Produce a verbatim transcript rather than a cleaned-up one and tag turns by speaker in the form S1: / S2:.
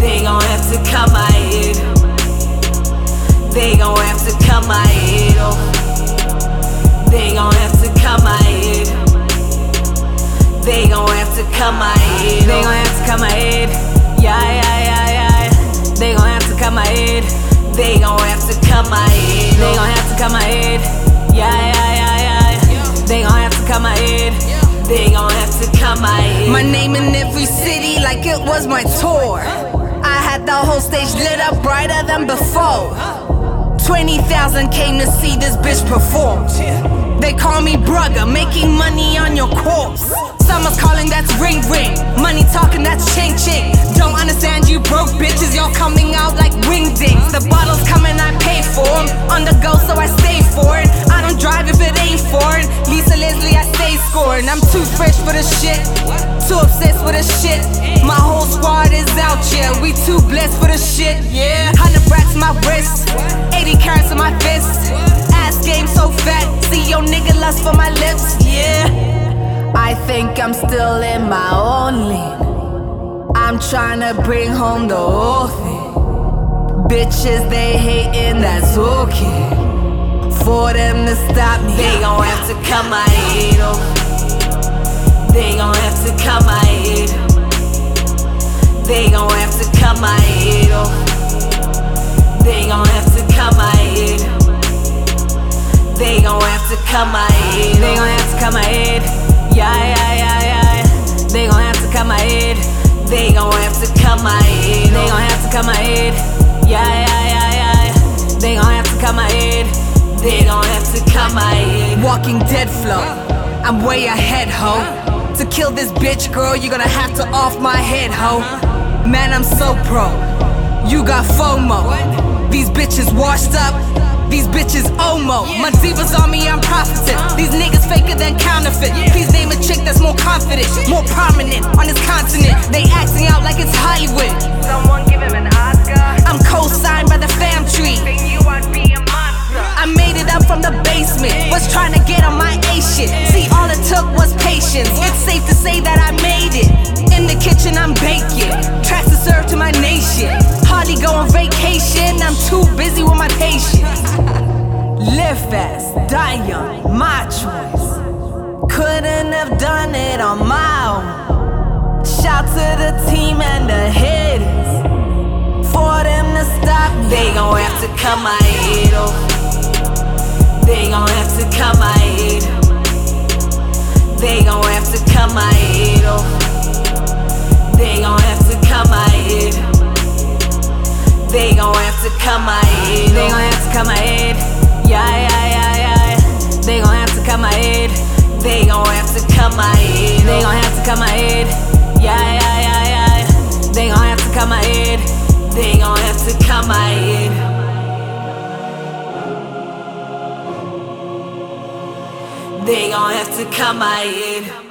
S1: They gon' have to cut my head. They gon' have to cut my head off. They gon' have to cut my head. They gon' have to cut my head. They gon' have to cut my head. Yeah, yeah, yeah, yeah. They gon' have to cut my head. They gon' have to cut my head. They gon' have to cut my head. Yeah, yeah, yeah, yeah. They gon' have to cut my head. They gon' have to cut my head.
S2: My name in every city like it was my tour. I had the whole stage lit up brighter than before. twenty thousand came to see this bitch perform. They call me brugger, making money on your corpse. Summer's calling, that's ring ring. Money talking, that's ching ching. Don't understand you broke bitches, y'all coming out like wingdings. The bottles coming, I pay for them. On the go, so I stay for it. I don't drive if it ain't foreign. Lisa Leslie, I stay scoring. I'm too fresh for the shit, too obsessed with the shit. My whole squad is out, yeah. We too blessed for the shit, yeah. Hundred racks my wrist, eighty carats in my fist. Ass game so fat, see your nigga lust for my lips, yeah. I think I'm still in my own lane. I'm tryna bring home the whole thing. Bitches, they hating, that's okay. For them to stop me,
S1: they gon' have to cut my head off. They gon' have to cut my head. They gon' have to cut my head off. They gon' have to cut my head. They gon' have to cut my head. They gon' have to cut my head. Yeah, yeah, yeah, yeah. They gon' have to cut my head. They gon' have to cut my head. They gon' have to cut my head. Yeah, yeah, yeah, yeah. They gon' have to cut my head. They gon' have to cut my head.
S2: Walking dead flow, I'm way ahead, ho. To kill this bitch, girl, you're gonna have to off my head, ho. Man, I'm so pro, you got FOMO. These bitches washed up, these bitches omo. My divas on me, I'm profiting. These niggas faker than counterfeit. Please name a chick that's more confident, more prominent on this continent. They acting out like it's Hollywood.
S3: Someone give him an Oscar.
S2: I'm co-signed by the fam tree.
S3: They knew I'd be a monster.
S2: I made it up from the basement, was trying to get on my A shit. See, all it took was patience. It's safe to say that I made it. In the kitchen, I'm baking. Tracks to serve to my nation. Hardly go on vacation, I'm too busy with my patience. Live fast, die young, my choice. Couldn't have done it on my own. Shout to the team and the haters. For them to stop me,
S1: they gon' have to cut my head off. They gon' have to cut my head. They gon' have to cut my head off. They gon' have to cut my head. They gon' have to cut my head. They gon' have to cut my head. Yeah, yeah, yeah, yeah. They gon' have to cut my head. They gon' have to cut my head. They gon' have to cut my head. Yeah, yeah, yeah, yeah. They gon' have to cut my head. They gon' have to cut my head. They gon' have to cut my head.